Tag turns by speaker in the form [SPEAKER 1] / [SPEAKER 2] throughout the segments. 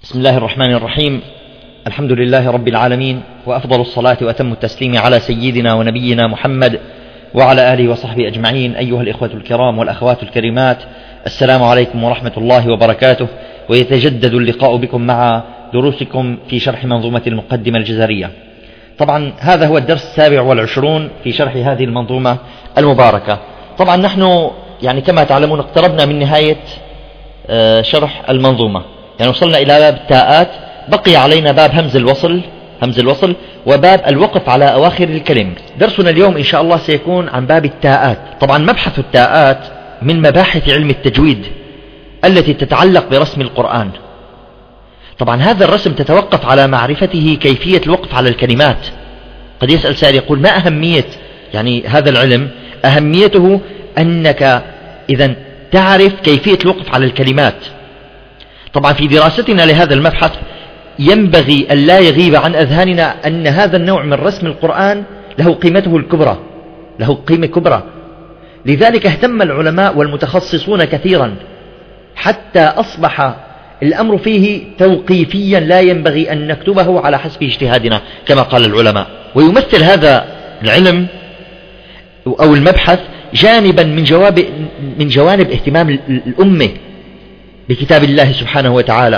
[SPEAKER 1] بسم الله الرحمن الرحيم. الحمد لله رب العالمين، وأفضل الصلاة وأتم التسليم على سيدنا ونبينا محمد وعلى آله وصحبه أجمعين. أيها الإخوة الكرام والأخوات الكريمات، السلام عليكم ورحمة الله وبركاته. ويتجدد اللقاء بكم مع دروسكم في شرح منظومة المقدمة الجزرية. طبعا هذا هو الدرس 27 في شرح هذه المنظومة المباركة. طبعا نحن كما تعلمون اقتربنا من نهاية شرح المنظومة، وصلنا إلى باب التاءات، بقي علينا باب همز الوصل وباب الوقف على أواخر الكلم. درسنا اليوم إن شاء الله سيكون عن باب التاءات. طبعا مبحث التاءات من مباحث علم التجويد التي تتعلق برسم القرآن. طبعا هذا الرسم تتوقف على معرفته كيفية الوقف على الكلمات. قد يسأل سائل يقول: ما أهمية هذا العلم؟ أهميته أنك إذن تعرف كيفية الوقف على الكلمات. طبعا في دراستنا لهذا المبحث ينبغي أن لا يغيب عن أذهاننا أن هذا النوع من رسم القرآن له قيمته الكبرى، له قيمة كبرى. لذلك اهتم العلماء والمتخصصون كثيرا حتى أصبح الأمر فيه توقيفيا، لا ينبغي أن نكتبه على حسب اجتهادنا كما قال العلماء. ويمثل هذا العلم أو المبحث جانبا من جوانب اهتمام الأمة بكتاب الله سبحانه وتعالى.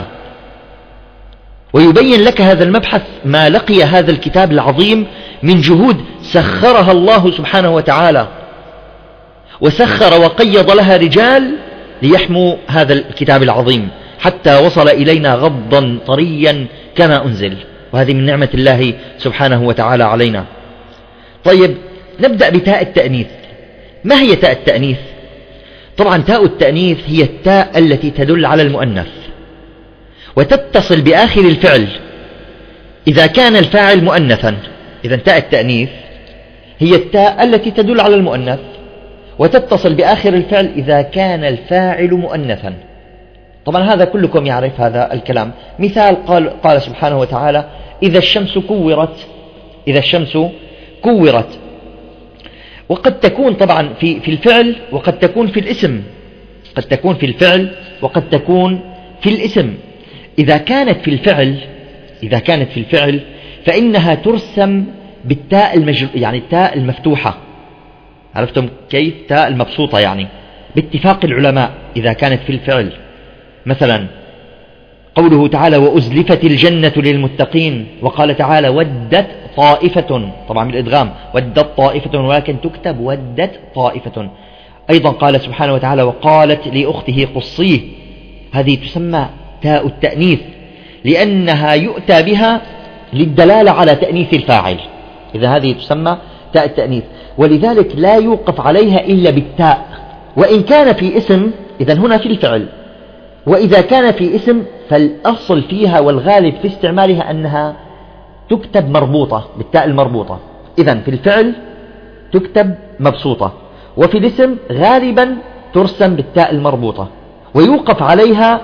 [SPEAKER 1] ويبين لك هذا المبحث ما لقي هذا الكتاب العظيم من جهود سخرها الله سبحانه وتعالى، وسخر وقيض لها رجال ليحموا هذا الكتاب العظيم حتى وصل إلينا غضا طريا كما أنزل، وهذه من نعمة الله سبحانه وتعالى علينا. طيب، نبدأ بتاء التأنيث. ما هي تاء التأنيث؟ طبعا تاء التأنيث هي التاء التي تدل على المؤنث وتتصل بآخر الفعل إذا كان الفاعل مؤنثا. إذن تاء التأنيث هي التاء التي تدل على المؤنث وتتصل بآخر الفعل إذا كان الفاعل مؤنثا. طبعا هذا كلكم يعرف هذا الكلام. مثال قال سبحانه وتعالى: إذا الشمس كورت. وقد تكون طبعا في الفعل وقد تكون في الاسم، قد تكون في الفعل وقد تكون في الاسم. إذا كانت في الفعل فإنها ترسم بالتاء التاء المفتوحة. عرفتم كيف؟ تاء المبسوطة باتفاق العلماء إذا كانت في الفعل. مثلا قوله تعالى: وأزلفت الجنة للمتقين. وقال تعالى: ودت طائفة، طبعا بالإدغام، ودت طائفة، ولكن تكتب ودت طائفة. أيضا قال سبحانه وتعالى: وقالت لأخته قصيه. هذه تسمى تاء التأنيث لأنها يؤتى بها للدلالة على تأنيث الفاعل. إذا هذه تسمى تاء التأنيث، ولذلك لا يوقف عليها إلا بالتاء. وإن كان في اسم إذن هنا في الفعل، وإذا كان في اسم فالأصل فيها والغالب في استعمالها أنها تكتب مربوطة بالتاء المربوطة. إذن في الفعل تكتب مبسوطة، وفي الاسم غالبا ترسم بالتاء المربوطة، ويوقف عليها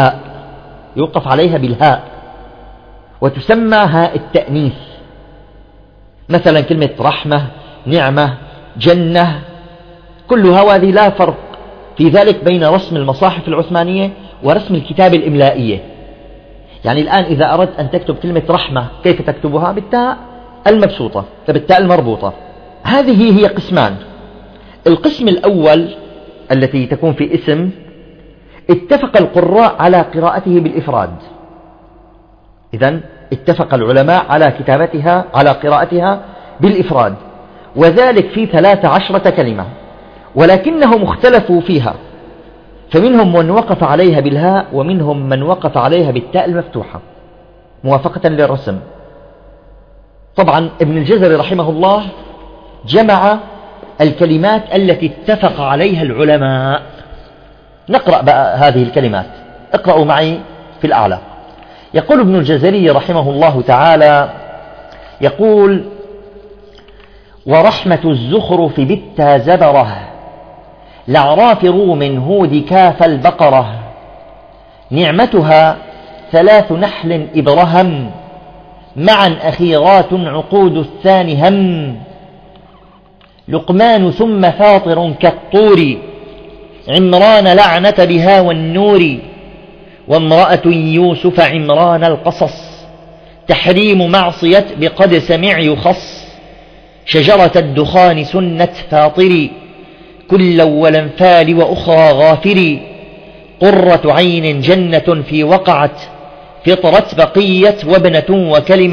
[SPEAKER 1] بالهاء، وتسمى هاء التأنيث. مثلا كلمة رحمة، نعمة، جنة، كلها هذه لا فرق في ذلك بين رسم المصاحف العثمانية ورسم الكتاب الإملائية. الآن إذا أردت أن تكتب كلمة رحمة كيف تكتبها؟ بالتاء المبسوطة، بالتاء المربوطة. هذه هي قسمان. القسم الأول التي تكون في اسم اتفق القراء على قراءته بالإفراد. إذن اتفق العلماء على قراءتها بالإفراد، وذلك في 13 كلمة، ولكنهم اختلفوا فيها، فمنهم من وقف عليها بالهاء ومنهم من وقف عليها بالتاء المفتوحة موافقة للرسم. طبعا ابن الجزري رحمه الله جمع الكلمات التي اتفق عليها العلماء. نقرأ بقى هذه الكلمات، اقرأوا معي في الأعلى. يقول ابن الجزري رحمه الله تعالى، يقول: ورحمة الزخرف بالتا زبره، لعراف روم هود كاف البقرة، نعمتها 3 نحل إبرهم، معا أخيرات عقود الثاني هم، لقمان ثم فاطر كالطور، عمران لعنة بها والنور، وامرأة يوسف عمران القصص، تحريم معصية بقد سمع يخص، شجرة الدخان سنة فاطري، كل والانفال وأخرى غافري، قرة عين جنة في وقعت، فطرت بقية وابنة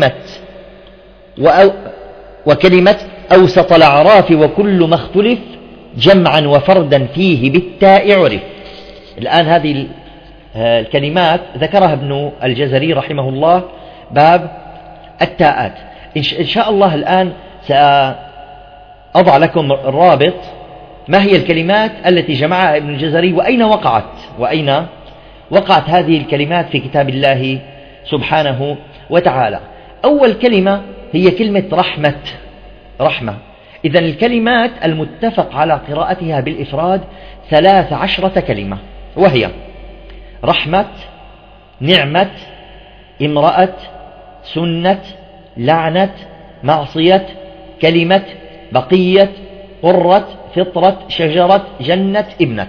[SPEAKER 1] وكلمة أوسط الأعراف، وكل ما اختلف جمعا وفردا فيه بالتاء عرف. الآن هذه الكلمات ذكرها ابن الجزري رحمه الله باب التاءات. إن شاء الله الآن سأضع لكم الرابط ما هي الكلمات التي جمعها ابن الجزري وأين وقعت هذه الكلمات في كتاب الله سبحانه وتعالى. أول كلمة هي كلمة رحمة. إذن الكلمات المتفق على قراءتها بالإفراد 13 كلمة، وهي رحمة، نعمة، امرأة، سنة، لعنة، معصية، كلمة، بقية، قرة، فطرة، شجرة، جنة، ابنة.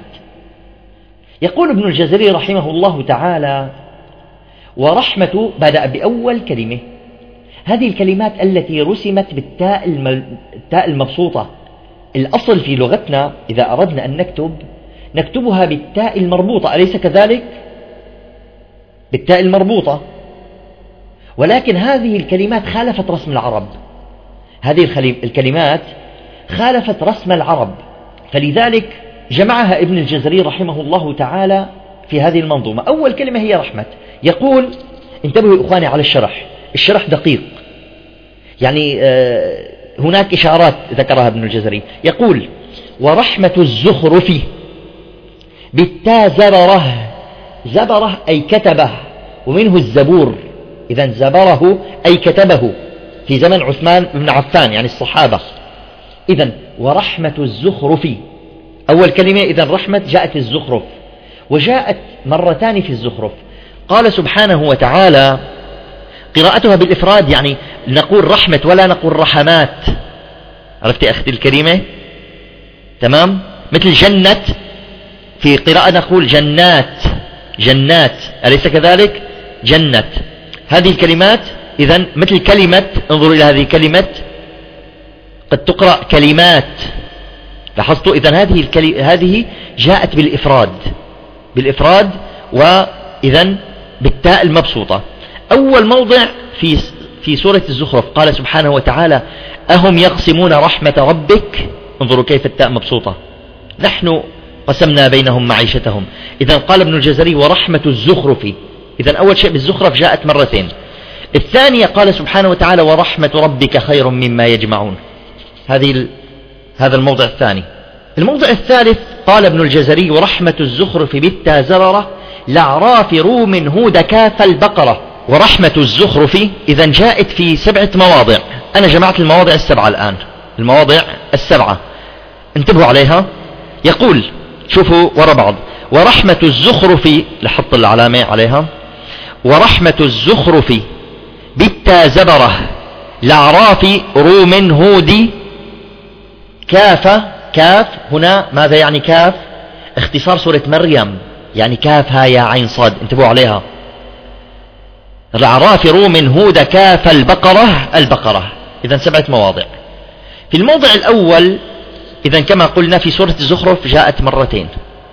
[SPEAKER 1] يقول ابن الجزري رحمه الله تعالى: ورحمة بدأ بأول كلمة. هذه الكلمات التي رسمت بالتاء المبسوطة. الأصل في لغتنا إذا أردنا أن نكتبها بالتاء المربوطة، أليس كذلك؟ بالتاء المربوطة. ولكن هذه الكلمات خالفت رسم العرب، هذه الكلمات خالفت رسم العرب، فلذلك جمعها ابن الجزري رحمه الله تعالى في هذه المنظومة. أول كلمة هي رحمة. يقول: انتبهوا إخواني على الشرح دقيق، يعني هناك إشارات ذكرها ابن الجزري. يقول: ورحمة الزخرف بالتاء زبره أي كتبه، ومنه الزبور. إذن زبره أي كتبه في زمن عثمان بن عفان، يعني الصحابة. إذن ورحمة الزخرف أول كلمة. إذن رحمة جاءت في الزخرف، وجاءت مرتان في الزخرف. قال سبحانه وتعالى قراءتها بالإفراد، يعني نقول رحمة ولا نقول رحمات. عرفتي أختي الكريمة؟ تمام؟ مثل جنة في قراءة نقول جنات، أليس كذلك؟ جنة. هذه الكلمات إذن مثل كلمة، انظروا إلى هذه الكلمة قد تقرأ كلمات، لاحظتوا؟ إذن هذه جاءت بالإفراد وإذن بالتاء المبسوطة. أول موضع في سورة الزخرف قال سبحانه وتعالى: أهم يقسمون رحمة ربك. انظروا كيف التاء مبسوطة، نحن قسمنا بينهم معيشتهم. إذن قال ابن الجزري: ورحمة الزخرف. إذن أول شيء بالزخرف جاءت مرتين. الثانية قال سبحانه وتعالى: ورحمة ربك خير مما يجمعون. هذا الموضع الثاني. الموضع الثالث قال ابن الجزري: ورحمة الزخرف بالتاء زررة لأعراف روم هود كاف البقرة. ورحمة الزخرف إذن جاءت في 7 مواضع. أنا جمعت المواضع 7 الآن، المواضع 7 انتبهوا عليها. يقول، شوفوا وراء بعض: ورحمة الزخرف، لحط العلامة عليها، ورحمة الزخرف بالتاء زبرة لأعراف روم هود كاف. هنا ماذا يعني كاف؟ اختصار سورة مريم، يعني كاف ها يا عين صاد، انتبهوا عليها. لأعراف روم هود كاف البقرة. إذن 7 مواضع. في الموضع الأول إذن كما قلنا في سورة الزخرف جاءت مرتين،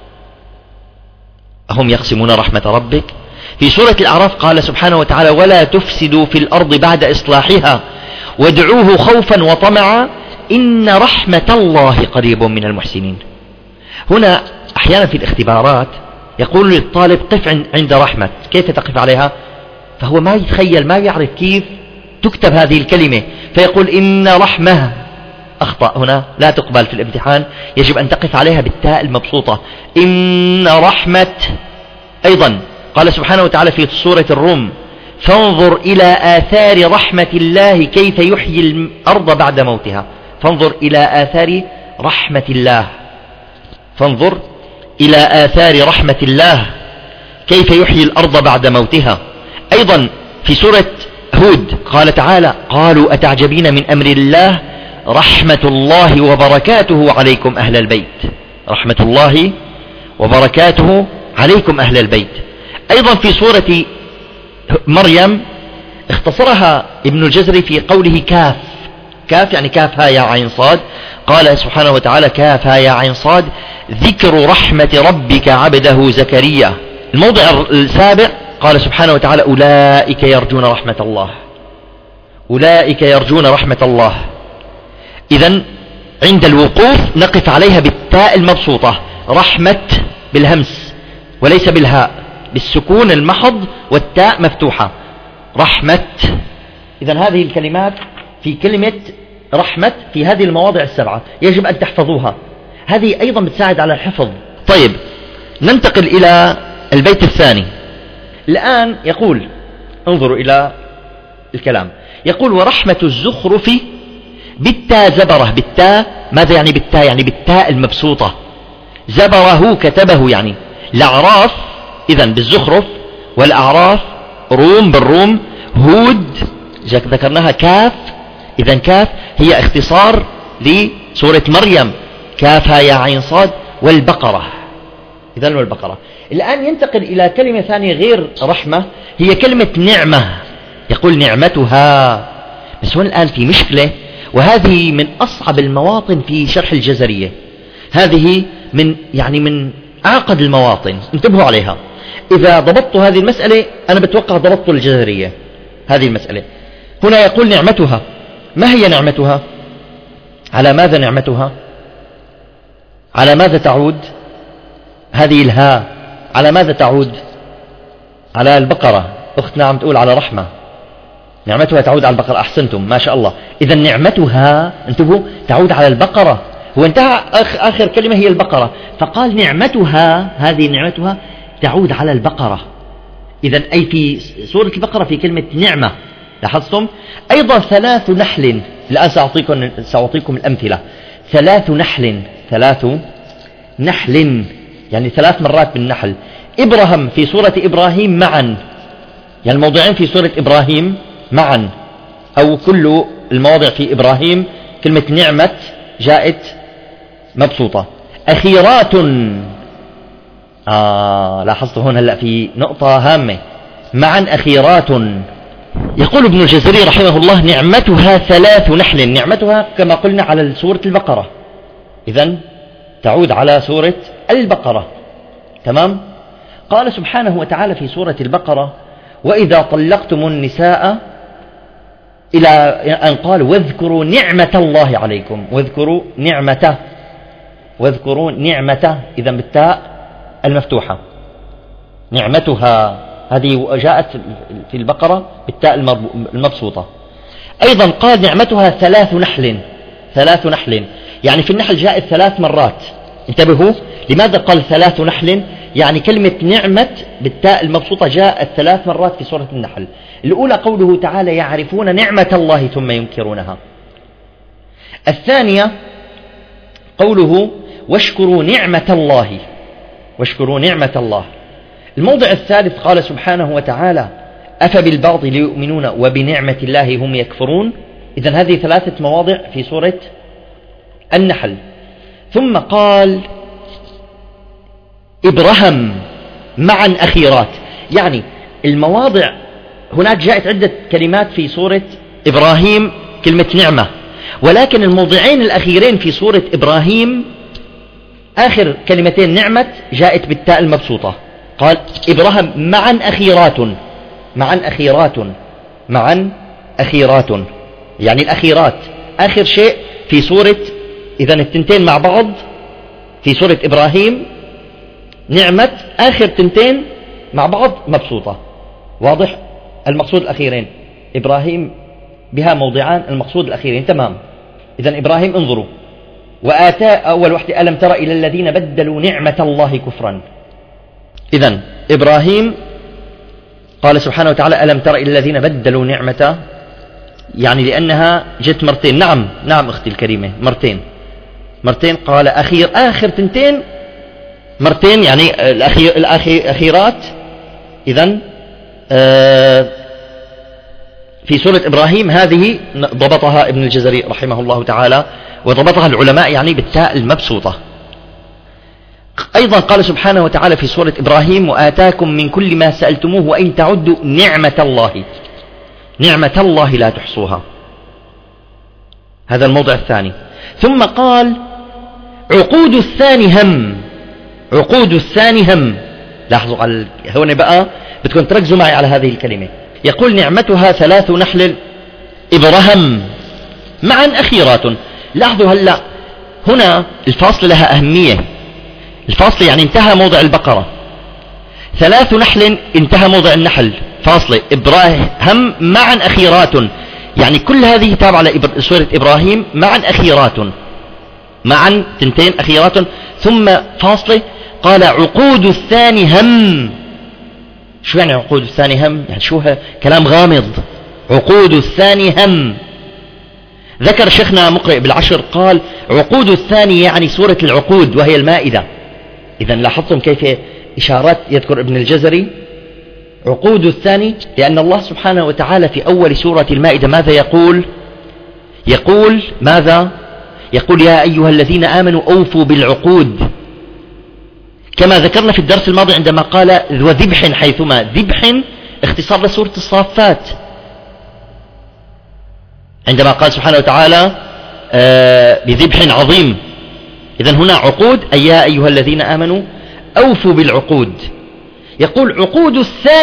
[SPEAKER 1] أهم يقسمون رحمة ربك. في سورة الأعراف قال سبحانه وتعالى: ولا تفسدوا في الأرض بعد إصلاحها وادعوه خوفا وطمعا إن رحمة الله قريب من المحسنين. هنا أحيانا في الاختبارات يقول للطالب: قف عند رحمة، كيف تقف عليها؟ فهو ما يتخيل، ما يعرف كيف تكتب هذه الكلمة، فيقول إن رحمة. أخطأ، هنا لا تقبل في الامتحان، يجب أن تقف عليها بالتاء المبسوطة، إن رحمة. أيضا قال سبحانه وتعالى في سورة الروم: فانظر إلى آثار رحمة الله كيف يحيي الأرض بعد موتها. فانظر إلى آثار رحمة الله، فانظر إلى آثار رحمة الله كيف يحيي الأرض بعد موتها. أيضا في سورة هود قال تعالى: قالوا أتعجبين من أمر الله رحمة الله وبركاته عليكم أهل البيت. رحمة الله وبركاته عليكم أهل البيت. أيضا في سورة مريم اختصرها ابن الجزري في قوله كاف. كاف يعني كاف ها يا عين صاد. قال سبحانه وتعالى كاف ها يا عين صاد ذكر رحمة ربك عبده زكريا. الموضع السابع قال سبحانه وتعالى أولئك يرجون رحمة الله. أولئك يرجون رحمة الله. إذن عند الوقوف نقف عليها بالتاء المبسوطة، رحمة بالهمس وليس بالهاء، بالسكون المحض والتاء مفتوحة، رحمة. إذن هذه الكلمات في كلمة رحمة في هذه المواضع السبعة يجب أن تحفظوها، هذه أيضا بتساعد على الحفظ. طيب ننتقل إلى البيت الثاني. الآن يقول انظروا إلى الكلام، يقول ورحمة الزخرف بالتاء زبره. بالتاء ماذا يعني بالتاء؟ يعني بالتاء المبسوطة. زبره كتبه يعني الأعراف. إذن بالزخرف والأعراف روم بالروم، هود ذكرناها كاف. إذن كاف هي اختصار لسورة مريم كافها يا عين صاد والبقرة. إذن والبقرة. الآن ينتقل إلى كلمة ثانية غير رحمة، هي كلمة نعمة. يقول نعمتها. بس هون الآن في مشكلة، وهذه من أصعب المواطن في شرح الجزرية. هذه من أعقد المواطن، انتبهوا عليها. إذا ضبطوا هذه المسألة أنا بتوقع ضبطوا الجزرية. هذه المسألة هنا يقول نعمتها. ما هي نعمتها؟ على ماذا نعمتها؟ على ماذا تعود هذه الهاء؟ على ماذا تعود؟ على البقرة. أختنا عم تقول على رحمة. نعمتها تعود على البقرة. أحسنتم ما شاء الله. إذا نعمتها انتبهوا تعود على البقرة. هو انتهى آخر كلمة هي البقرة، فقال نعمتها، هذه نعمتها تعود على البقرة. إذا أي في سورة البقرة في كلمة نعمة. لاحظتم؟ أيضا ثلاث نحل. الآن سأعطيكم الأمثلة. ثلاث نحل يعني 3 مرات بالنحل. إبراهيم في سورة إبراهيم معا، يعني الموضعين في سورة إبراهيم معا، أو كل المواضع في إبراهيم كلمة نعمة جاءت مبسوطة. أخيرات. لاحظتوا هون هلأ في نقطة هامة، معا أخيرات. يقول ابن الجزري رحمه الله نعمتها 3 نحل. نعمتها كما قلنا على سورة البقرة، إذن تعود على سورة البقرة. تمام. قال سبحانه وتعالى في سورة البقرة وإذا طلقتم النساء، إلى أن قال واذكروا نعمة الله عليكم. واذكروا نعمته إذا بالتاء المفتوحة. نعمتها هذه جاءت في البقرة بالتاء المبسوطة. أيضا قال نعمتها 3 نحل. يعني في النحل جاءت 3 مرات. انتبهوا لماذا قال 3 نحل؟ يعني كلمة نعمة بالتاء المبسوطة جاءت 3 مرات في سورة النحل. الأولى قوله تعالى يعرفون نعمة الله ثم ينكرونها. الثانية قوله واشكروا نعمة الله. الموضع الثالث قال سبحانه وتعالى أفبالباطل يؤمنون وبنعمة الله هم يكفرون. إذن هذه 3 مواضع في سورة النحل. ثم قال إبراهيم معا أخيرات، يعني المواضع هناك جاءت عدة كلمات في سورة إبراهيم كلمة نعمة، ولكن الموضعين الأخيرين في سورة إبراهيم آخر كلمتين نعمة جاءت بالتاء المبسوطة. قال إبراهيم معا أخيرات، يعني الأخيرات آخر شيء في سورة. إذن التنتين مع بعض في سورة إبراهيم نعمة، آخر تنتين مع بعض مبسوطة. واضح؟ المقصود الأخيرين إبراهيم بها موضعان، المقصود الأخيرين. تمام. إذن إبراهيم انظروا وآتى أول وحدة ألم تر إلى الذين بدلوا نعمة الله كفرا. إذن إبراهيم قال سبحانه وتعالى ألم تر إلى الذين بدلوا نعمة، يعني لأنها جت مرتين. نعم أختي الكريمة، مرتين قال آخر تنتين مرتين، يعني الأخيرات. إذن في سورة إبراهيم هذه ضبطها ابن الجزري رحمه الله تعالى، وضبطها العلماء يعني بالتاء المبسوطة. أيضا قال سبحانه وتعالى في سورة إبراهيم: وآتاكم من كل ما سألتموه وإن تعدوا نعمة الله لا تحصوها. هذا الموضع الثاني. ثم قال: عقود الثاني هم. لاحظوا هون بقى بدكم تركزوا معي على هذه الكلمة. يقول: نعمتها 3 نحل إبرهم معا أخيرات. لاحظوا هلأ هنا الفاصل لها أهمية. الفاصل يعني انتهى موضع البقرة، 3 نحل انتهى موضع النحل، فاصلة إبراهيم معا أخيرات، يعني كل هذه تابعة لسورة إبراهيم معا أخيرات، معا 2 أخيرات، ثم فاصلة. قال: عقود الثاني هم. شو يعني عقود الثاني هم؟ يعني شو كلام غامض. عقود الثاني هم. ذكر شيخنا مقرئ بالعشر قال: عقود الثاني يعني سورة العقود وهي المائدة. إذن لاحظتم كيف إشارات يذكر ابن الجزري عقود الثاني، لأن الله سبحانه وتعالى في أول سورة المائدة ماذا يقول؟ يقول: يا أيها الذين آمنوا أوفوا بالعقود، كما ذكرنا في الدرس الماضي عندما قال: وذبح، حيثما ذبح اختصار لسورة الصافات، عندما قال سبحانه وتعالى بذبح عظيم. إذن هنا عقود، أي يا أيها الذين آمنوا أوفوا بالعقود. يقول: عقود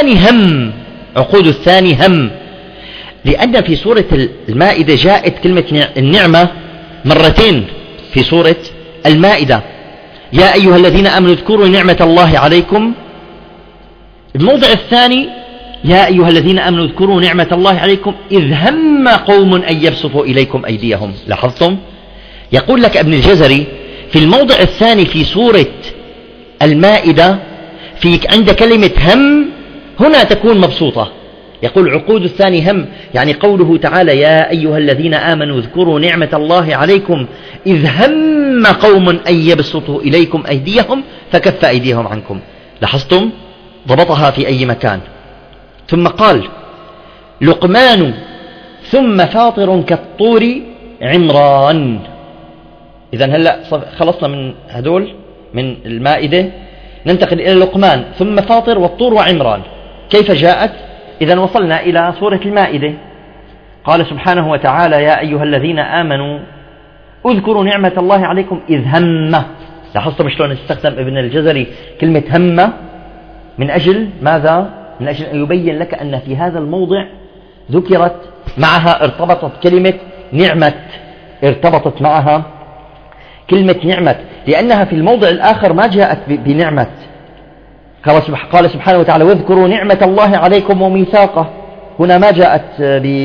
[SPEAKER 1] الثاني هم، لأن في سورة المائدة جاءت كلمة النعمة مرتين في سورة المائدة. يا أيها الذين آمنوا اذكروا نعمة الله عليكم. الموضع الثاني: يا أيها الذين آمنوا اذكروا نعمة الله عليكم إذ هم قوم أن يبسطوا إليكم أيديهم. لاحظتم؟ يقول لك ابن الجزري في الموضع الثاني في سورة المائدة فيك عند كلمة هم هنا تكون مبسوطة. يقول: عقود الثاني هم، يعني قوله تعالى: يا أيها الذين آمنوا اذكروا نعمة الله عليكم إذ هم قوم أن يبسطوا إليكم أيديهم فكف أيديهم عنكم. لاحظتم؟ ضبطها في أي مكان. ثم قال: لقمان ثم فاطر كالطور عمران. إذن هلأ خلصنا من هدول من المائدة، ننتقل إلى لقمان ثم فاطر والطور وعمران. كيف جاءت؟ إذن وصلنا إلى سورة المائدة. قال سبحانه وتعالى: يا أيها الذين آمنوا اذكروا نعمة الله عليكم إذ هم. لاحظتم شلون استخدم ابن الجزري كلمة هم؟ من أجل ماذا؟ من أجل أن يبين لك أن في هذا الموضع ذكرت معها ارتبطت كلمة نعمة، ارتبطت معها كلمة نعمة، لأنها في الموضع الآخر ما جاءت بنعمة. قال سبحانه وتعالى: واذكروا نعمة الله عليكم وميثاقه. هنا ما جاءت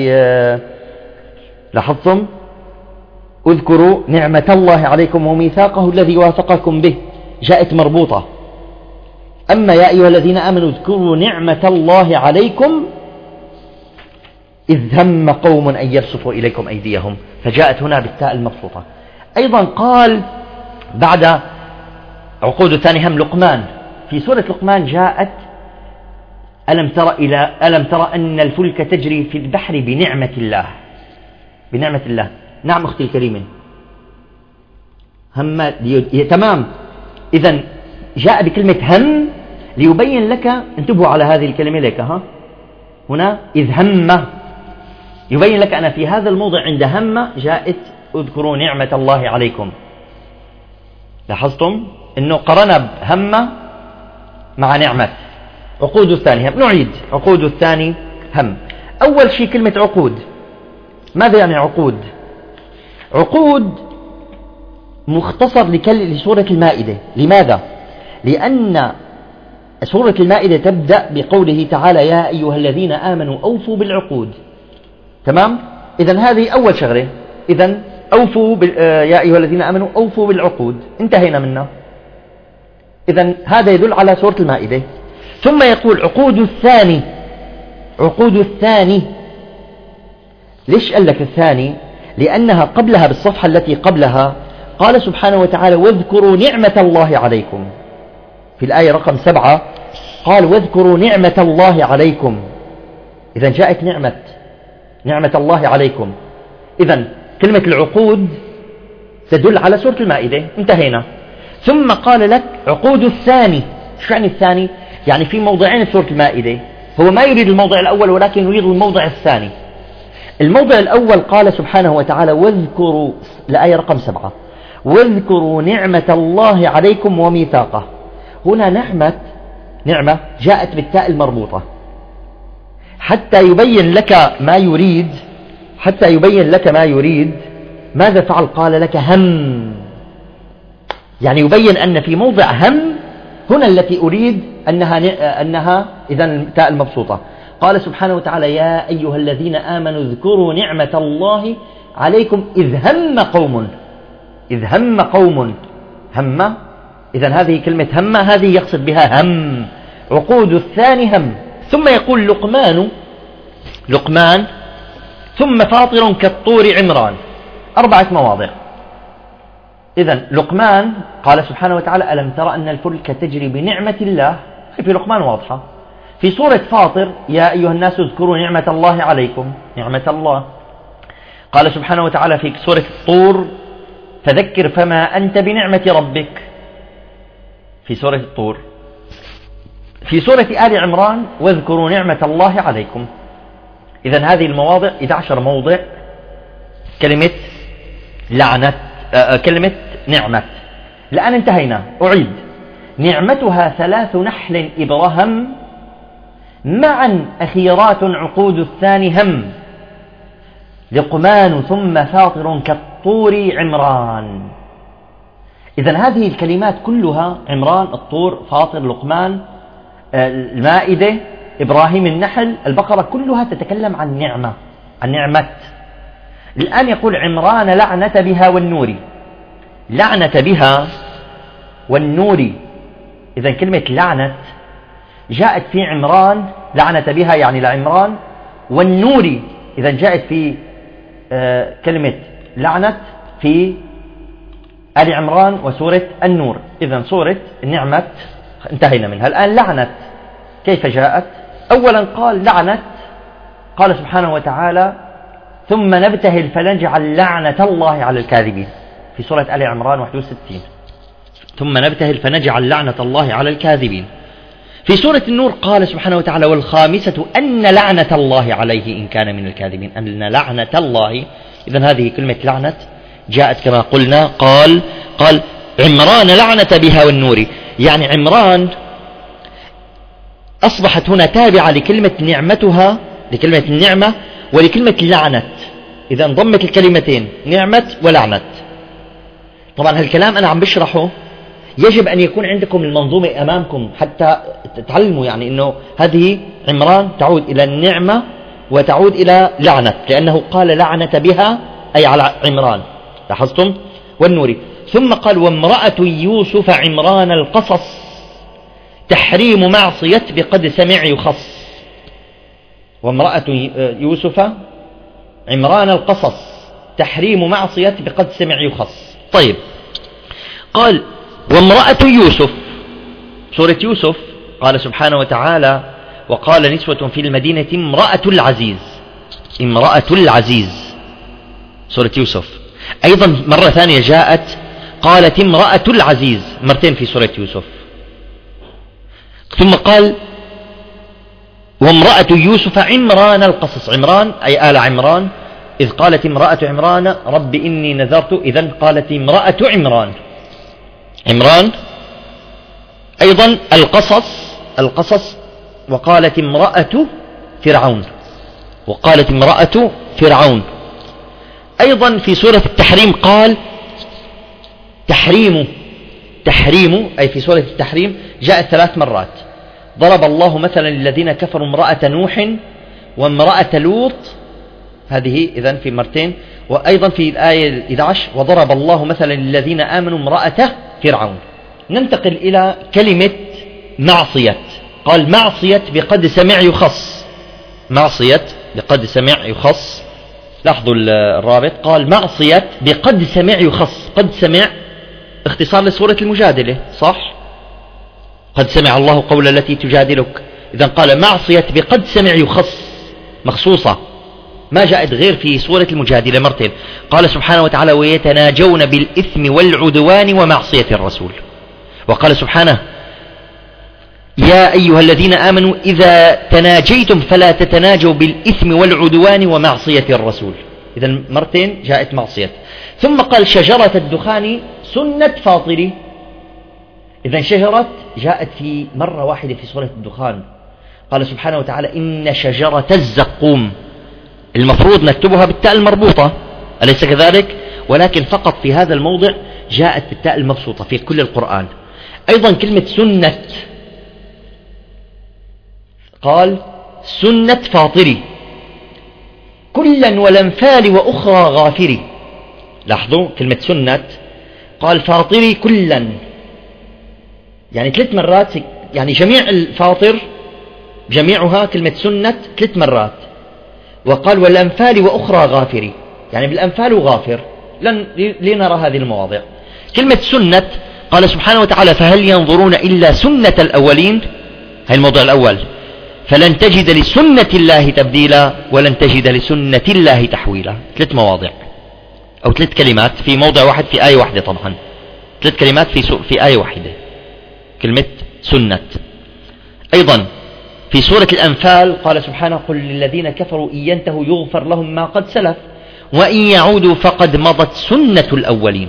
[SPEAKER 1] لاحظتم؟ اذكروا نعمة الله عليكم وميثاقه الذي واثقكم به، جاءت مربوطة. أما يا أيها الذين آمنوا اذكروا نعمة الله عليكم إذ هم قوم أن يبسطوا إليكم أيديهم، فجاءت هنا بالتاء المبسوطة. أيضا قال بعد عقود الثاني هم لقمان، في سورة لقمان جاءت: ألم تر أن الفلك تجري في البحر بنعمة الله. نعم أختي الكريمة، هم تمام. إذن جاء بكلمة هم ليبين لك، انتبهوا على هذه الكلمة لك هنا إذ هم، يبين لك أن في هذا الموضع عند هم جاءت اذكروا نعمة الله عليكم. لاحظتم أنه قرن هم مع نعمة. عقود الثاني هم. نعيد: عقود الثاني هم. أول شيء كلمة عقود، ماذا يعني عقود؟ عقود مختصر لسورة المائدة. لماذا؟ لأن سورة المائدة تبدأ بقوله تعالى: يا أيها الذين آمنوا أوفوا بالعقود. تمام؟ إذن هذه أول شغلة. إذن أوفوا يا أيها الذين آمنوا أوفوا بالعقود، انتهينا منها. إذن هذا يدل على سورة المائدة. ثم يقول: عقود الثاني. ليش قال لك الثاني؟ لأنها قبلها بالصفحة التي قبلها قال سبحانه وتعالى: واذكروا نعمة الله عليكم. في الآية رقم 7 قال: واذكروا نعمة الله عليكم. إذن جاءت نعمة الله عليكم. إذن كلمة العقود تدل على سورة المائدة، انتهينا. ثم قال لك عقود الثاني. شو يعني الثاني؟ يعني في موضعين في سورة المائدة، هو ما يريد الموضع الأول ولكن يريد الموضع الثاني. الموضع الأول قال سبحانه وتعالى واذكروا، الآية رقم 7، واذكروا نعمة الله عليكم وميثاقه. هنا نعمة جاءت بالتاء المربوطة حتى يبين لك ما يريد. ماذا فعل؟ قال لك هم، يعني يبين أن في موضع هم هنا التي أريد أنها إذن التاء المبسوطة. قال سبحانه وتعالى يا أيها الذين آمنوا اذكروا نعمة الله عليكم إذ هم قوم إذن هذه كلمة هم، هذه يقصد بها هم. عقود الثاني هم. ثم يقول لقمان ثم فاطر كالطور عمران، 4 مواضع. إذن لقمان قال سبحانه وتعالى ألم ترى أن الفلك تجري بنعمة الله، في لقمان واضحة. في سورة فاطر يا أيها الناس اذكروا نعمة الله عليكم، نعمة الله. قال سبحانه وتعالى في سورة الطور فذكر فما أنت بنعمة ربك، في سورة الطور. في سورة آل عمران واذكروا نعمة الله عليكم. إذن هذه المواضع 11 موضع كلمة كلمة نعمة. الآن انتهينا. أعيد: نعمتها 3 نحل إبرهم معا أخيرات عقود الثاني هم، لقمان ثم فاطر كالطور عمران. إذن هذه الكلمات كلها، عمران، الطور، فاطر، لقمان، المائدة، إبراهيم، النحل، البقرة، كلها تتكلم عن نعمة، عن نعمة. الآن يقول عمران لعنة بها والنور، لعنة بها والنور. إذن كلمة لعنة جاءت في عمران، لعنة بها يعني لعمران، والنور إذن جاءت في كلمة لعنة في آل عمران وسورة النور. إذن سورة النعمة انتهينا منها. الآن لعنة كيف جاءت؟ أولا قال لعنة، قال سبحانه وتعالى ثم نبتهل فنجعل لعنة الله على الكاذبين، في سورة آل عمران 61. ثم نبتهل فنجعل لعنة الله على الكاذبين. في سورة النور قال سبحانه وتعالى والخامسة أن لعنة الله عليه إن كان من الكاذبين، أن لعنة الله. إذن هذه كلمة لعنة جاءت كما قلنا. قال عمران لعنة بها والنور، يعني عمران أصبحت هنا تابعة لكلمة نعمتها، لكلمة النعمة ولكلمة لعنة. إذا انضمت الكلمتين نعمة ولعنة. طبعا هالكلام أنا عم بشرحه، يجب أن يكون عندكم المنظومة أمامكم حتى تتعلموا يعني أنه هذه عمران تعود إلى النعمة وتعود إلى لعنة، لأنه قال لعنة بها أي على عمران، لاحظتم؟ والنور. ثم قال وامرأة يوسف عمران القصص تحريم معصية بقد سمع يخص. وامرأة يوسف عمران القصص تحريم معصية بقد سمع يخص. طيب، قال وامرأة يوسف، سورة يوسف قال سبحانه وتعالى وقال نسوة في المدينة امرأة العزيز، امرأة العزيز، سورة يوسف. أيضا مرة ثانية جاءت قالت امرأة العزيز، مرتين في سورة يوسف. ثم قال وامرأة يوسف عمران القصص، عمران أي آل عمران، إذ قالت امرأة عمران رب إني نذرت، إذن قالت امرأة عمران. أيضا القصص وقالت امرأة فرعون. أيضا في سورة التحريم قال تحريم أي في سورة التحريم جاءت 3 مرات. ضرب الله مثلا للذين كفروا امرأة نوح وامرأة لوط، هذه إذن في مرتين. وأيضا في الآية 11 وضرب الله مثلا للذين آمنوا امرأة فرعون. ننتقل إلى كلمة معصية. قال معصية بقد سمع يخص، معصية بقد سمع يخص. لاحظوا الرابط، قال معصية بقد سمع يخص. قد سمع اختصار لسورة المجادلة، صح؟ قد سمع الله قول التي تجادلك. إذن قال معصية بقد سمع يخص، مخصوصة، ما جاءت غير في سورة المجادلة مرتين. قال سبحانه وتعالى ويتناجون بالإثم والعدوان ومعصية الرسول. وقال سبحانه يا أيها الذين آمنوا إذا تناجيتم فلا تتناجوا بالإثم والعدوان ومعصية الرسول. إذا مرتين جاءت معصية. ثم قال شجرة الدخان سنة فاطري. إذا شجرة جاءت في مرة واحدة في سورة الدخان. قال سبحانه وتعالى إن شجرة الزقوم، المفروض نكتبها بالتاء المربوطة أليس كذلك؟ ولكن فقط في هذا الموضع جاءت بالتاء المبسوطة في كل القرآن. أيضا كلمة سنة قال سنة فاطري كلا والأنفال وأخرى غافري. لاحظوا كلمة سنة قال فاطري كلا، يعني 3 مرات، يعني جميع الفاطر جميعها كلمة سنة 3 مرات. وقال والأنفال وأخرى غافري، يعني بالأنفال وغافر لنرى هذه المواضع. كلمة سنة قال سبحانه وتعالى فهل ينظرون إلا سنة الأولين، هذا الموضوع الأول، فلن تجد لسنة الله تبديلا ولن تجد لسنة الله تحويلا. 3 مواضع أو 3 كلمات في موضع واحد في آية واحدة، طبعا 3 كلمات في آية واحدة كلمة سنة. أيضا في سورة الأنفال قال سبحانه قل للذين كفروا إن ينتهوا يغفر لهم ما قد سلف وإن يعودوا فقد مضت سنة الأولين.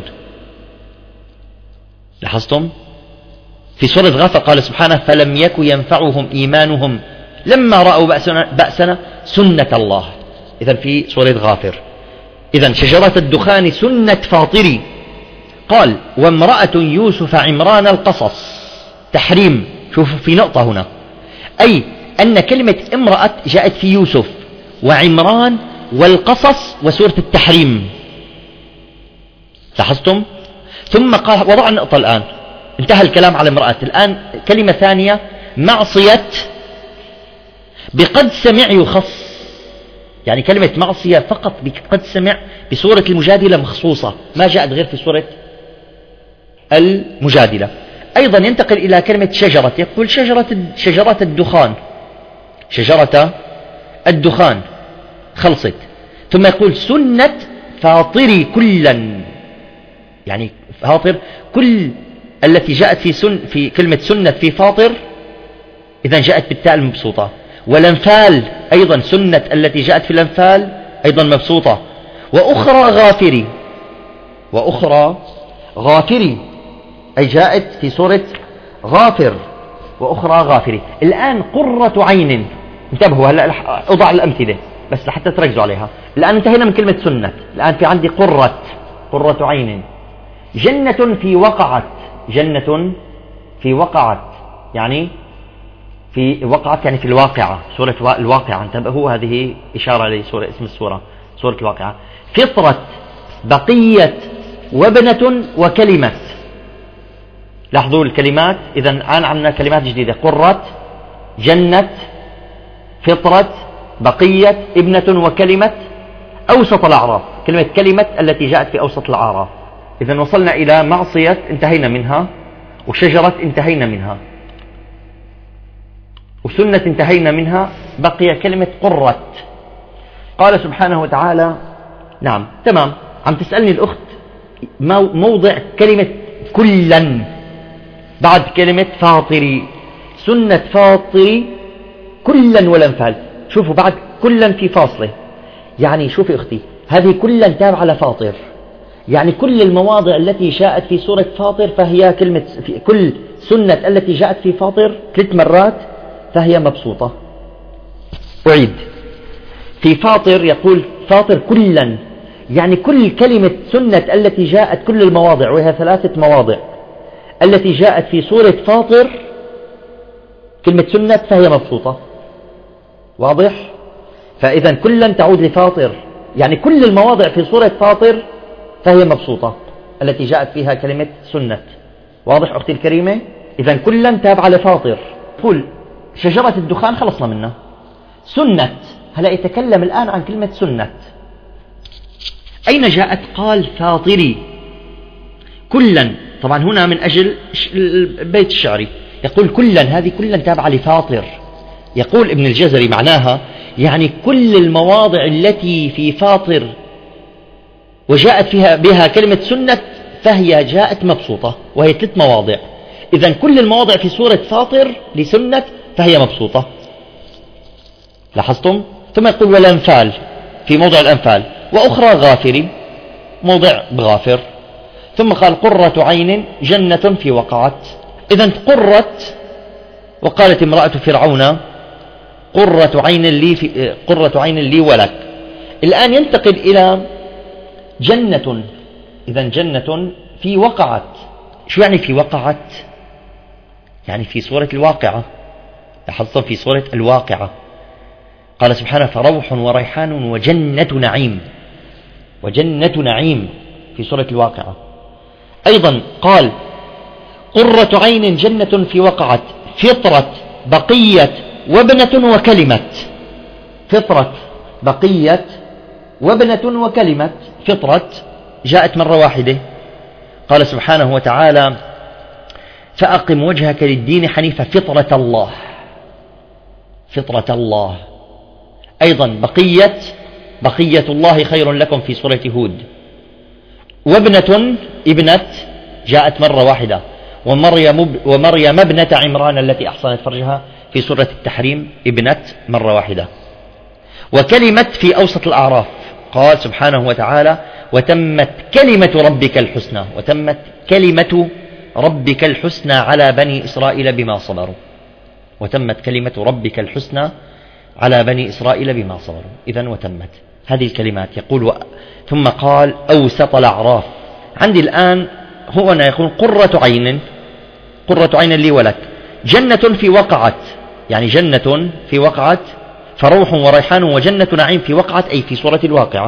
[SPEAKER 1] لاحظتم؟ في سورة غافر قال سبحانه فلم يك ينفعهم إيمانهم لما رأوا بأسنا سنة الله. إذن في سورة غافر. إذن شجرة الدخان سنة فاطري. قال وامرأة يوسف عمران القصص تحريم. شوفوا في نقطة هنا، أي أن كلمة امرأة جاءت في يوسف وعمران والقصص وسورة التحريم. لاحظتم؟ ثم قال وضع النقطة الآن، انتهى الكلام على امرأة. الآن كلمة ثانية معصية بقد سمع يخص، يعني كلمة معصية فقط بقد سمع بسورة المجادلة مخصوصة، ما جاءت غير في سورة المجادلة. أيضا ينتقل إلى كلمة شجرة، يقول شجرة الدخان، شجرة الدخان خلصت. ثم يقول سنة فاطري كلا، يعني فاطر كل التي جاءت في كلمة سنة في فاطر إذا جاءت بالتاء المبسوطة. والأنفال أيضا سنة التي جاءت في الأنفال أيضا مبسوطة. وأخرى غافري، وأخرى غافري أي جاءت في سورة غافر وأخرى غافري. الآن قرة عين، انتبهوا هلأ أضع الأمثلة بس لحتى تركزوا عليها. الآن انتهينا من كلمة سنة، الآن في عندي قرة عين. جنة في وقعت، جنة في وقعت يعني في وقعت يعني في الواقعة، سورة الواقعة، انتبهوا هذه إشارة لسورة اسم السورة سورة الواقعة. فطرة بقية وابنة وكلمة. لاحظوا الكلمات، إذا الآن عندنا كلمات جديدة، قرة، جنة، فطرة، بقية، ابنة وكلمة. أوسط الأعراف، كلمة كلمة التي جاءت في أوسط الأعراف. إذا وصلنا إلى معصية انتهينا منها، وشجرة انتهينا منها، وسنة انتهينا منها، بقي كلمة قرة. قال سبحانه وتعالى نعم تمام، عم تسألني الأخت موضع كلمة كلا بعد كلمة فاطري، سنة فاطري كلا والأنفال. شوفوا بعد كلا في فاصلة، يعني شوفي أختي هذه كلا تابعة لفاطر، يعني كل المواضع التي جاءت في سورة فاطر فهي كلمة في كل سنة التي جاءت في فاطر 3 مرات فهي مبسوطة. أعيد، في فاطر يقول فاطر كلا، يعني كل كلمة سنة التي جاءت كل المواضع، وهي 3 مواضع التي جاءت في سورة فاطر كلمة سنة فهي مبسوطة. واضح؟ فإذا كلا تعود لفاطر، يعني كل المواضع في سورة فاطر فهي مبسوطة التي جاءت فيها كلمة سنة. واضح أختي الكريمة؟ إذا كلا تابعة لفاطر. قل شجرة الدخان خلصنا منها. سنة، هلا يتكلم الآن عن كلمة سنة. أين جاءت؟ قال فاطري كلا، طبعا هنا من أجل البيت الشعري، يقول كلا، هذه كلا تابعة لفاطر. يقول ابن الجزري معناها يعني كل المواضع التي في فاطر وجاءت فيها بها كلمة سنة فهي جاءت مبسوطة، وهي 3 مواضع. إذن كل المواضع في سورة فاطر لسنة فهي مبسوطة. لاحظتم؟ ثم يقول والأنفال في موضع الأنفال، وأخرى غافر موضع بغافر. ثم قال قرة عين جنة في وقعت. إذن قرت، وقالت امرأة فرعون قرة عين لي ولك. الآن ينتقل إلى جنة. إذن جنة في وقعت. شو يعني في وقعت؟ يعني في سورة الواقعة. لاحظتم في سورة الواقعة قال سبحانه فروح وريحان وجنة نعيم، وجنة نعيم في سورة الواقعة. أيضا قال قرة عين جنة في وقعت، فطرة بقية وابنة وكلمة. فطرة بقية وابنة وكلمة. فطرة جاءت مرة واحدة، قال سبحانه وتعالى فأقم وجهك للدين حنيفة فطرة الله، فطرة الله. أيضا بقية الله خير لكم في سورة هود. وابنة جاءت مرة واحدة، ومريم ابنة عمران التي أحصنت فرجها في سورة التحريم ابنة مرة واحدة. وكلمة في أوسط الأعراف قال سبحانه وتعالى وتمت كلمة ربك الحسنى، وتمت كلمة ربك الحسنى على بني إسرائيل بما صبروا، وتمت كلمة ربك الحسنى على بني إسرائيل بما صبروا. إذن وتمت هذه الكلمات. يقول ثم قال أوسط الأعراف. عندي الآن هو أنا يقول قرة عين لي ولك، جنة في وقعت، يعني جنة في وقعت، فروح وريحان وجنة نعيم في وقعت أي في سورة الواقعة.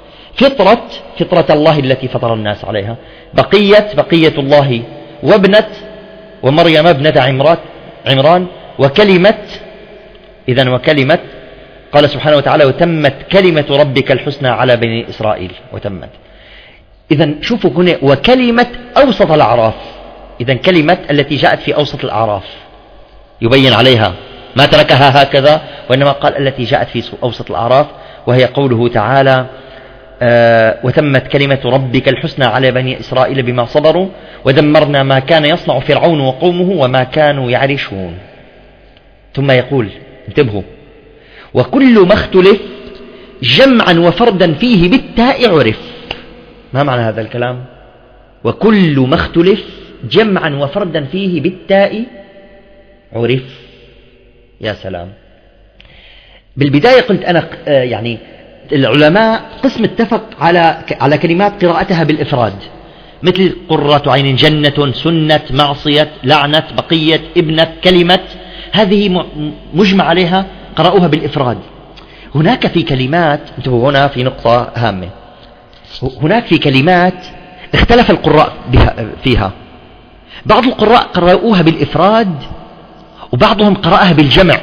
[SPEAKER 1] فطرة الله التي فطر الناس عليها. بقية الله وابنة ومريم ابنة عمران وكلمة. إذن وكلمة قال سبحانه وتعالى وتمت كلمة ربك الحسنى على بني إسرائيل وتمت. إذن شوفوا هنا وكلمة أوسط الأعراف. إذن كلمة التي جاءت في أوسط الأعراف يبين عليها ما تركها هكذا، وإنما قال التي جاءت في أوسط الأعراف، وهي قوله تعالى وتمت كلمة ربك الحسنى على بني إسرائيل بما صبروا ودمرنا ما كان يصنع فرعون وقومه وما كانوا يعرشون. ثم يقول انتبهوا وكل ما اختلف جمعا وفردا فيه بالتاء عرف. ما معنى هذا الكلام؟ وكل ما اختلف جمعا وفردا فيه بالتاء عرف. يا سلام. بالبداية قلت أنا يعني العلماء قسم اتفق على كلمات قراءتها بالإفراد، مثل قرة عين جنة سنة معصية لعنة بقية ابنة كلمة، هذه مجمع عليها قرأوها بالإفراد. هناك في كلمات، انتبهوا هنا في نقطة هامة، هناك في كلمات اختلف القراء فيها. بعض القراء قرأوها بالإفراد وبعضهم قرأها بالجمع.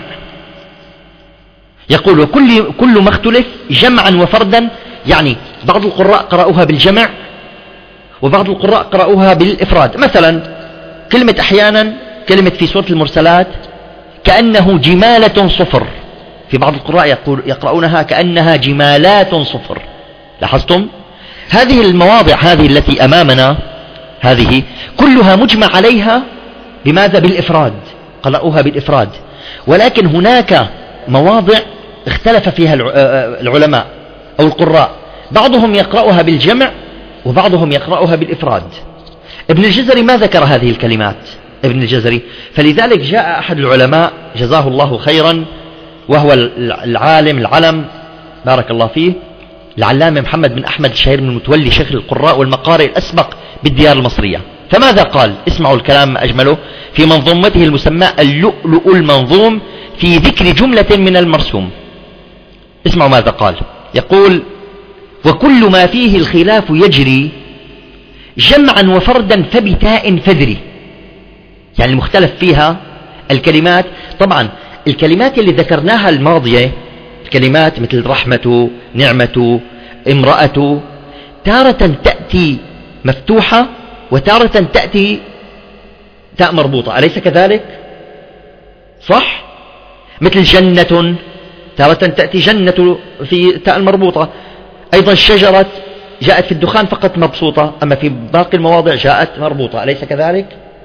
[SPEAKER 1] يقول وكل ما اختلف جمعا وفردا، يعني بعض القراء قرأوها بالجمع وبعض القراء قرأوها بالإفراد. مثلا كلمة أحيانا كلمة في سورة المرسلات كأنه جمالة صفر، في بعض القراء يقرؤونها كأنها جمالات صفر. لاحظتم؟ هذه المواضع هذه التي أمامنا هذه كلها مجمع عليها بماذا؟ بالإفراد، قرأوها بالإفراد. ولكن هناك مواضع اختلف فيها العلماء أو القراء، بعضهم يقرأها بالجمع وبعضهم يقرأها بالإفراد. ابن الجزري ما ذكر هذه الكلمات، ابن الجزري، فلذلك جاء أحد العلماء جزاه الله خيرا وهو العلم بارك الله فيه، العلامة محمد بن أحمد الشهير بن المتولي شيخ القراء والمقارئ الأسبق بالديار المصرية. فماذا قال؟ اسمعوا الكلام أجمله في منظومته المسمى اللؤلؤ المنظوم في ذكر جملة من المرسوم. اسمعوا ماذا قال. يقول وكل ما فيه الخلاف يجري جمعا وفردا فبتاء فدري، يعني المختلف فيها الكلمات. طبعا الكلمات اللي ذكرناها الماضية الكلمات مثل رحمة نعمة امرأة تارة تأتي مفتوحة وتارة تأتي تاء مربوطة، أليس كذلك؟ صح؟ مثل جنة تارة تأتي جنة في تاء المربوطة. أيضا شجرة جاءت في الدخان فقط مبسوطة، أما في باقي المواضع جاءت مربوطة، أليس كذلك؟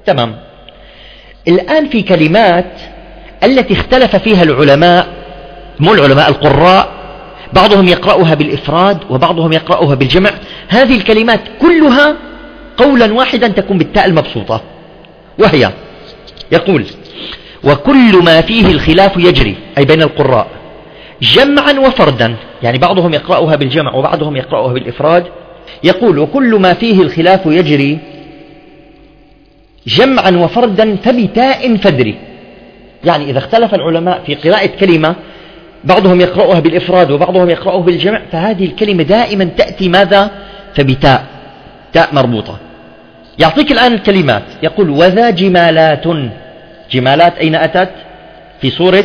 [SPEAKER 1] تمام. الآن في كلمات التي اختلف فيها العلماء، مو العلماء، القراء، بعضهم يقرأها بالإفراد وبعضهم يقرأها بالجمع. هذه الكلمات كلها قولا واحدا تكون بالتاء المبسوطة، وهي يقول: وكل ما فيه الخلاف يجري، أي بين القراء، جمعا وفردا، يعني بعضهم يقرأها بالجمع وبعضهم يقرأها بالإفراد. يقول: وكل ما فيه الخلاف يجري جمعا وفردا فبتاء فدري. يعني إذا اختلف العلماء في قراءة كلمة، بعضهم يقرأها بالإفراد وبعضهم يقرأها بالجمع، فهذه الكلمة دائما تأتي ماذا؟ فبتاء، تاء مربوطة. يعطيك الآن الكلمات، يقول: وذا جمالات. جمالات أين أتت؟ في سورة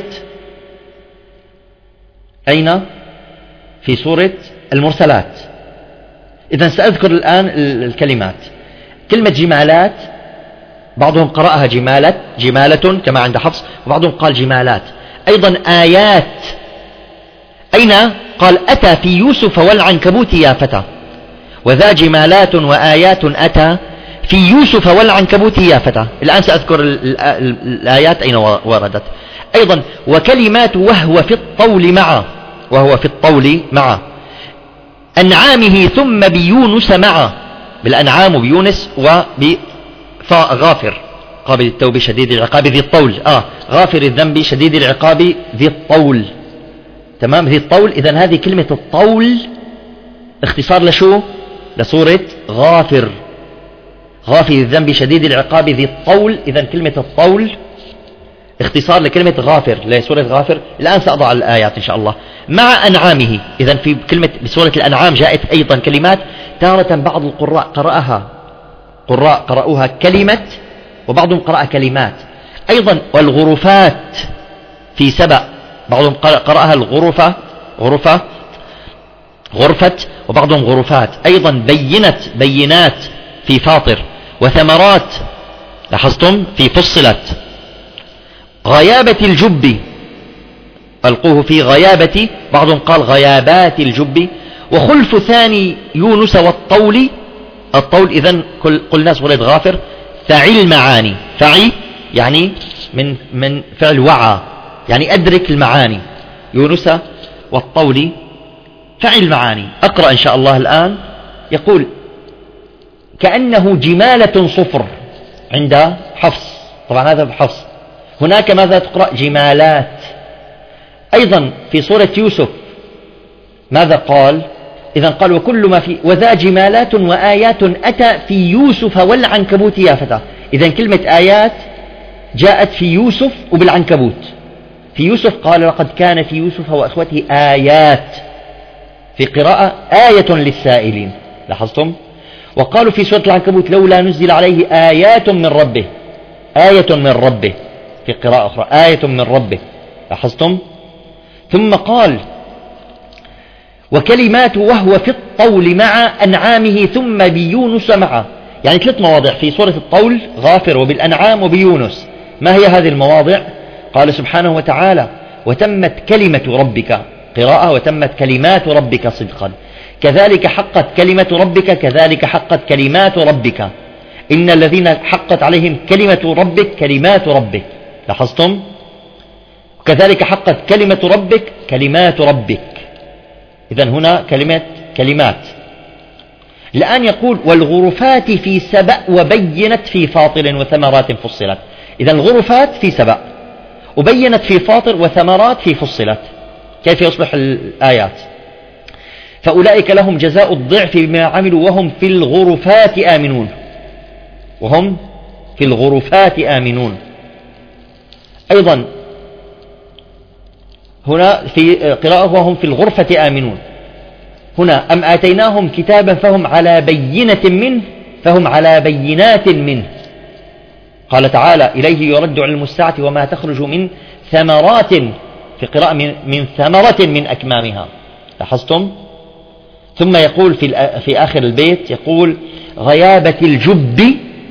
[SPEAKER 1] أين؟ في سورة المرسلات. إذن سأذكر الآن الكلمات. كلمة جمالات بعضهم قرأها جمالة كما عند حفص، وبعضهم قال جمالات. أيضا آيات، أين؟ قال: أتى في يوسف والعنكبوت يا فتى. وذا جمالات وآيات أتى في يوسف والعنكبوت يا فتى. الآن سأذكر الآيات أين وردت. أيضا وكلمات وهو في الطول مع أنعامه ثم بيونس مع، بالأنعام وبيونس غافر قابل التوب شديد العقاب ذي الطول، غافر الذنب شديد العقاب ذي الطول. تمام، ذي الطول. إذن هذه كلمة الطول اختصار لشو؟ لسورة غافر، غافر الذنب شديد العقاب ذي الطول. إذن كلمة الطول اختصار لكلمة غافر، لسورة غافر. الآن سأضع الآيات إن شاء الله. مع أنعامه. إذن في كلمة بسورة الأنعام جاءت أيضا كلمات، تارة بعض القراء قرأوها كلمة وبعضهم قرأ كلمات. أيضا والغرفات في سبأ، بعضهم قرأها غرفة وبعضهم غرفات. أيضا بينات في فاطر، وثمرات لاحظتم في فصلت. غيابة الجب، ألقوه في غيابة، بعضهم قال غيابات الجب. وخلف ثاني يونس والطول، الطول إذن قلنا سورة غافر. فعي المعاني، فعي يعني من فعل وعى، يعني أدرك المعاني. يونس والطول فعي المعاني. أقرأ إن شاء الله الآن. يقول: كأنه جمالة صفر عند حفص، طبعا هذا بحفص. هناك ماذا تقرأ؟ جمالات. أيضا في سورة يوسف ماذا قال؟ إذن قال: وكل ما في وذا جمالات وآيات أتى في يوسف والعنكبوت يا فتى. إذن كلمة آيات جاءت في يوسف وبالعنكبوت. في يوسف قال: لقد كان في يوسف وأخوته آيات، في قراءة آية للسائلين، لاحظتم؟ وقالوا في سورة العنكبوت: لولا نزل عليه آيات من ربه، آية من ربه، في قراءة أخرى آية من ربه، لاحظتم؟ ثم قال: وكلمات وهو في الطول مع أنعامه ثم بيونس معه. يعني 3 مواضع في سورة الطول، غافر وبالأنعام وبيونس. ما هي هذه المواضع؟ قال سبحانه وتعالى: وتمت كلمة ربك، قراءة وتمت كلمات ربك صدقا، كذلك حقت كلمة ربك، كذلك حقت كلمات ربك، إن الذين حقت عليهم كلمة ربك كلمات ربك، لاحظتم؟ كذلك حقت كلمة ربك كلمات ربك. إذن هنا كلمات. الآن يقول: والغرفات في سبأ وبينت في فاطر وثمرات فصلت. إذن الغرفات في سبأ وبينت في فاطر وثمرات في فصلت. كيف يصبح الآيات؟ فأولئك لهم جزاء الضعف بما عملوا وهم في الغرفات آمنون، وهم في الغرفات آمنون. أيضا هنا في قراءة وهم في الغرفة آمنون. هنا أم آتيناهم كتابا فهم على بينة منه، فهم على بينات منه. قال تعالى: إليه يرد علم الساعة وما تخرج من ثمرات، في قراءة من ثمرة من أكمامها، لاحظتم؟ ثم يقول في آخر البيت يقول: غيابة الجب،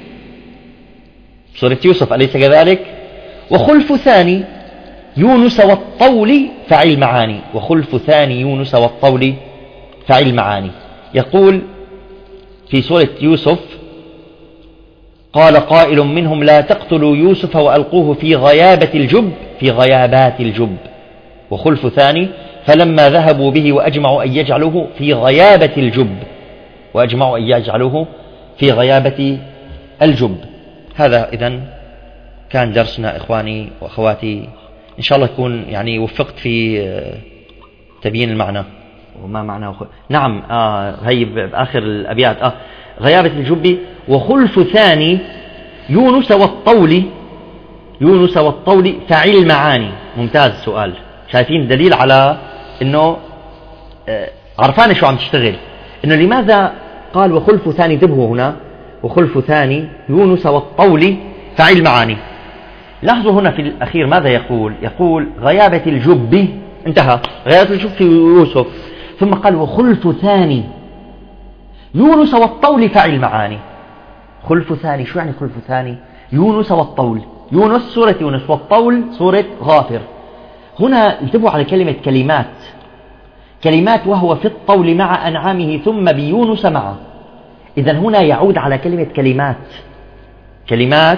[SPEAKER 1] سورة يوسف أليس كذلك؟ وخلف ثاني يونس والطول فعل معاني، وخلف ثاني يونس والطول فعل معاني. يقول في سورة يوسف: قال قائل منهم لا تقتلوا يوسف وألقوه في غيابة الجب، في غيابات الجب. وخلف ثاني فلما ذهبوا به وأجمعوا أن يجعلوه في غيابة الجب، وأجمعوا أن يجعلوه في غيابة الجب. هذا إذن كان درسنا إخواني وأخواتي، إن شاء الله يكون يعني وفقت في تبيين المعنى وما معناه. نعم هي بآخر الأبيات غيابة الجب. وخلف ثاني يونس والطول، يونس والطول فعل معاني. ممتاز السؤال، شايفين دليل على أنه عرفان شو عم تشتغل، أنه لماذا قال وخلف ثاني. انتبهوا هنا، وخلف ثاني يونس والطول فعل معاني. لاحظوا هنا في الأخير ماذا يقول؟ يقول غيابة الجب، انتهى غيابة الجب في يوسف، ثم قال وخلف ثاني يونس والطول فعل معاني. خلف ثاني، شو يعني خلف ثاني؟ يونس والطول، يونس سورة يونس والطول سورة غافر. هنا انتبهوا على كلمة كلمات، كلمات وهو في الطول مع أنعامه ثم بيونس معه. إذن هنا يعود على كلمة كلمات، كلمات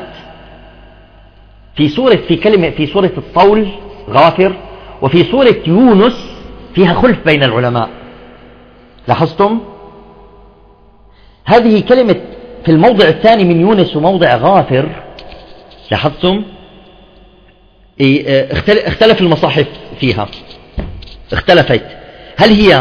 [SPEAKER 1] في سورة الطول غافر، وفي سورة يونس فيها خلف بين العلماء. لاحظتم؟ هذه كلمة في الموضع الثاني من يونس وموضع غافر، لاحظتم؟ اختلف المصاحف فيها، اختلفت هل هي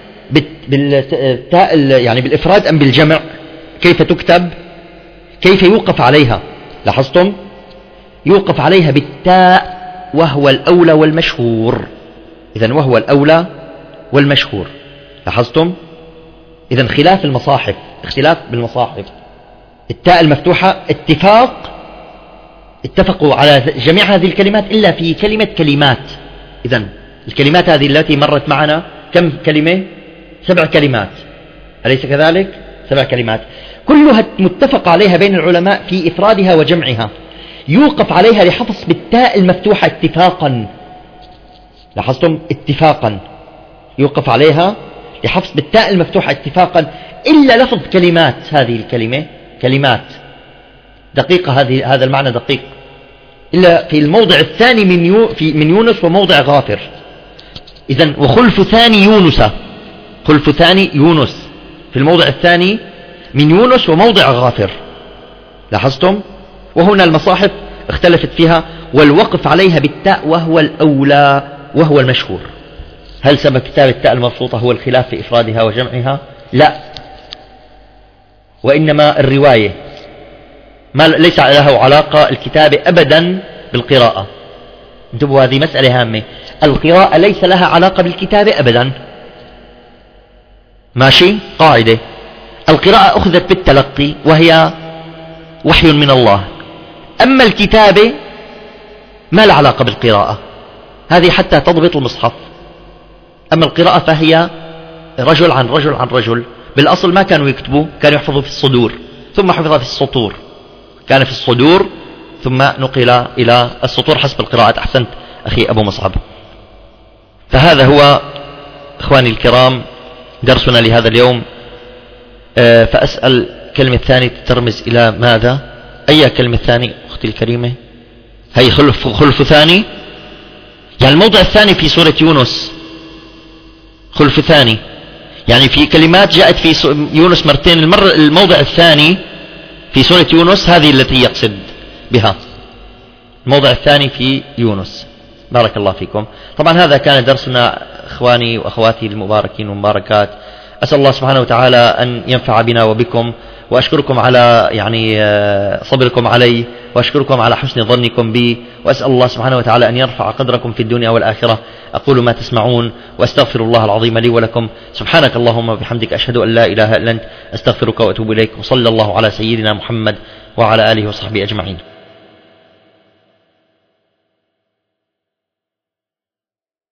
[SPEAKER 1] يعني بالإفراد أم بالجمع، كيف تكتب، كيف يوقف عليها. لاحظتم؟ يوقف عليها بالتاء وهو الأولى والمشهور. إذن وهو الأولى والمشهور. لاحظتم؟ إذن خلاف المصاحف، اختلاف بالمصاحف. التاء المفتوحة اتفقوا على جميع هذه الكلمات إلا في كلمة كلمات. إذن الكلمات هذه التي مرت معنا كم كلمة؟ 7 كلمات، أليس كذلك؟ 7 كلمات كلها متفق عليها بين العلماء في إفرادها وجمعها. يوقف عليها لحفظ بالتاء المفتوحة اتفاقا. لاحظتم؟ اتفاقا يوقف عليها لحفظ بالتاء المفتوحة اتفاقا، إلا لفظ كلمات. هذه الكلمة كلمات دقيقة، هذا المعنى دقيق، إلا في الموضع الثاني من يونس وموضع غافر. إذن وخلف ثاني يونس، خلف ثاني يونس في الموضع الثاني من يونس وموضع غافر. لاحظتم؟ وهنا المصاحف اختلفت فيها، والوقف عليها بالتاء وهو الأولى وهو المشهور. هل سبب كتاب التاء المبسوطة هو الخلاف في إفرادها وجمعها؟ لا، وإنما الرواية، ما ليس له علاقة الكتابة أبدا بالقراءة. انتبهوا، هذه مسألة هامة، القراءة ليس لها علاقة بالكتابة أبدا. ماشي؟ قاعدة، القراءة أخذت بالتلقي وهي وحي من الله، أما الكتابة ما لها علاقة بالقراءة، هذه حتى تضبط المصحف. أما القراءة فهي رجل عن رجل عن رجل. بالأصل ما كانوا يكتبوا، كانوا يحفظوا في الصدور ثم حفظ في السطور، كان في الصدور ثم نقل إلى السطور حسب القراءات. أحسنت أخي أبو مصعب. فهذا هو إخواني الكرام درسنا لهذا اليوم. فأسأل كلمة ثانية ترمز إلى ماذا؟ أي كلمة ثانية أختي الكريمة؟ هي خلف ثاني، يعني الموضع الثاني في سورة يونس خلف ثاني، يعني في كلمات جاءت في يونس مرتين، الموضع الثاني في سورة يونس هذه التي يقصد بها، الموضع الثاني في يونس. بارك الله فيكم. طبعا هذا كان درسنا إخواني وأخواتي المباركين والمباركات. أسأل الله سبحانه وتعالى أن ينفع بنا وبكم، وأشكركم على صبركم علي، وأشكركم على حسن ظنكم بي، وأسأل الله سبحانه وتعالى أن يرفع قدركم في الدنيا والآخرة. أقول ما تسمعون وأستغفر الله العظيم لي ولكم. سبحانك اللهم وبحمدك، أشهد أن لا إله إلا أنت، أستغفرك وأتوب إليك. وصلى الله على سيدنا محمد وعلى آله وصحبه أجمعين.